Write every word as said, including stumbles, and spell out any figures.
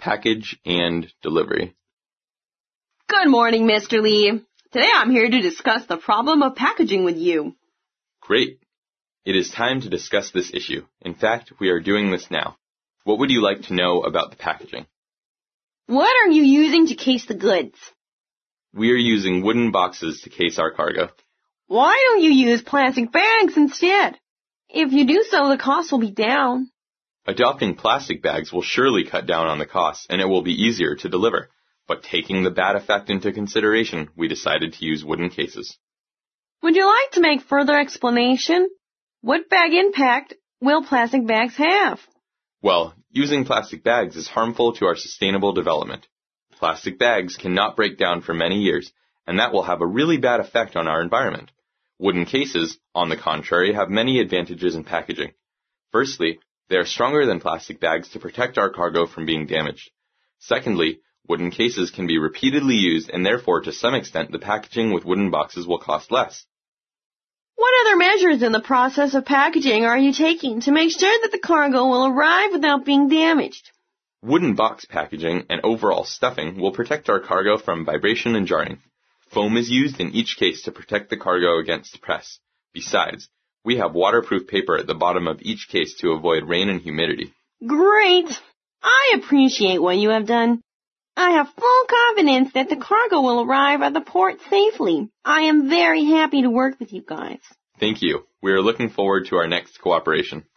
package and delivery. Good morning, Mister Lee. Today I'm here to discuss the problem of packaging with you. Great. It is time to discuss this issue. In fact, we are doing this now. What would you like to know about the packaging? What are you using to case the goods? We are using wooden boxes to case our cargo. Why don't you use plastic bags instead? If you do so, the cost will be down. Adopting plastic bags will surely cut down on the costs, and it will be easier to deliver. But taking the bad effect into consideration, we decided to use wooden cases. Would you like to make further explanation? What bag impact will plastic bags have? Well, using plastic bags is harmful to our sustainable development. Plastic bags cannot break down for many years, and that will have a really bad effect on our environment. Wooden cases, on the contrary, have many advantages in packaging. Firstly, they are stronger than plastic bags to protect our cargo from being damaged. Secondly, wooden cases can be repeatedly used, and therefore, to some extent, the packaging with wooden boxes will cost less. What other measures in the process of packaging are you taking to make sure that the cargo will arrive without being damaged? Wooden box packaging and overall stuffing will protect our cargo from vibration and jarring. Foam is used in each case to protect the cargo against press. Besides, we have waterproof paper at the bottom of each case to avoid rain and humidity. Great! I appreciate what you have done. I have full confidence that the cargo will arrive at the port safely. I am very happy to work with you guys. Thank you. We are looking forward to our next cooperation.